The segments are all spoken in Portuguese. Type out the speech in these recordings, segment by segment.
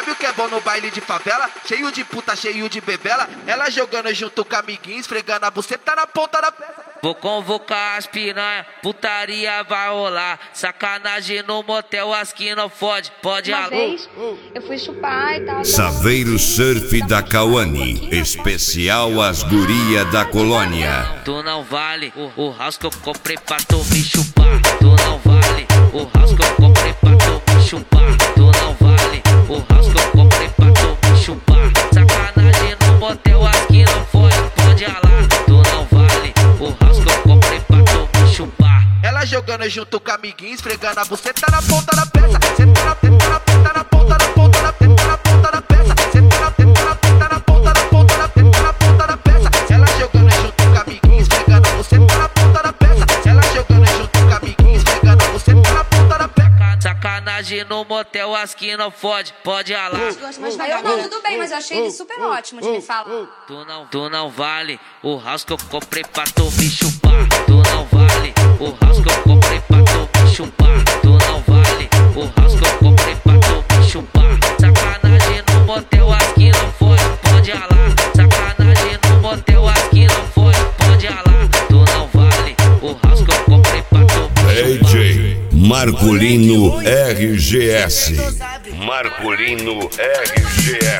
Sabe o que é bom no baile de favela? Cheio de puta, cheio de bebela. Ela jogando junto com amiguinhos, esfregando a buceta na ponta da peça. Vou convocar as piranha, putaria vai rolar. Sacanagem no motel, as que não fode, pode Uma alô. vez eu fui chupar e tal. Saveiro Surf da Cauane, especial as guria da colônia. Tu não vale o house que eu comprei pra tu me chupar. Tu não vale o house que eu comprei pra tu me chupar. Tu não vale o house que eu comprei pra tu me chupar. Sacanagem no motel, as que não fode, pode alar. Tu não vale o house que eu comprei pra tu me chupar. Ela jogando junto com amiguinhos, esfregando a buceta na ponta da peça. Senta na ponta da ponta na ponta da ponta na ponta da peça. Senta na ponta na ponta da ponta na ponta da peça. Ela jogando junto com amiguinhos, esfregando a buceta na ponta da peça. Ela jogando junto com amiguinhos, esfregando a buceta na ponta da peça. Sacanagem no motel, as que não fode, pode alar. Aí eu não, tudo bem, mas eu achei ele super ótimo de me falar. Tu não vale o house que eu comprei pra tu me chupar. Tu não vale o house que eu comprei pra tu me chupar. Tu não vale o house que eu comprei pra tu me chupar. Sacanagem no motel, as que não fode, pode alar. Sacanagem no motel, as que não fode, pode alar. Tu não vale o house que eu comprei pra tu me chupar. DJ Marcolino RGS. Marcolino RGS.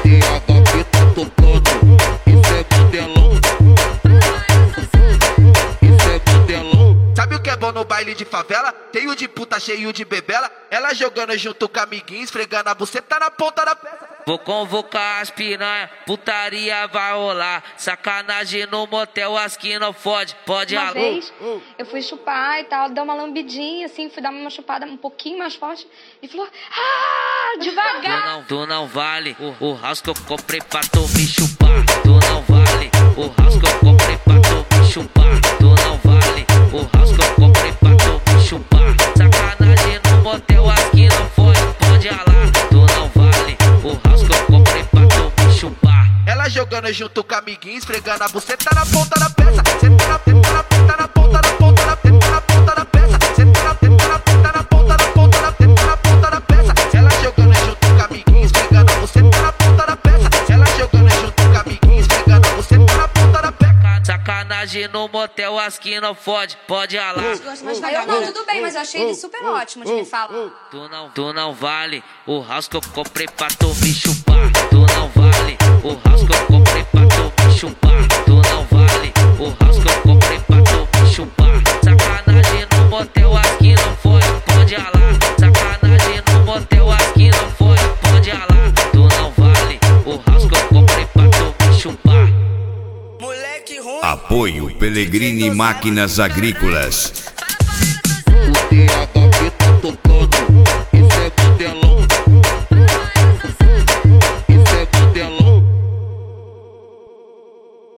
Sabe o que é bom no baile de favela? Cheio de puta, cheio de bebela. Ela jogando junto com amiguinhos, esfregando a buceta na ponta da peça. Vou convocar as piranha, putaria vai rolar. Sacanagem no motel, as que não fode, pode Uma alô. vez eu fui chupar e tal, deu uma lambidinha assim, fui dar uma chupada um pouquinho mais forte e falou: ah, devagar. Tu não vale o house que eu comprei pra tu me chupar. Tu não vale o house que eu comprei pra tu me chupar. Tu não vale o house que eu comprei pra tu me chupar. Sacanagem no motel, as que não fode, pode alar. Tu não vale o house que eu comprei pra tu me chupar. Ela jogando junto com amiguinhos, esfregando a buceta na ponta da peça. Senta na ponta na ponta na ponta na ponta da peça. Senta na ponta na ponta na ponta da peça. Ela jogando junto com amiguinhos, esfregando a buceta na ponta da peça. Ela jogando junto com amiguinhos, esfregando a buceta na ponta da peça. Sacanagem no motel, as que não fode, pode alar. Aí eu não, tudo bem, mas eu achei ele super ótimo de me falar. Tu não vale o house que eu comprei pra tu me chupar. Tu não vale o house que eu comprei pra tu me chupar. Tu não vale o house que eu comprei pra tu me chupar. Sacanagem no motel, as que não fode, pode alar. Sacanagem no motel, as que não fode, pode alar. Tu não vale o house que eu comprei pra tu me chupar. Apoio Pellegrini Máquinas Agrícolas.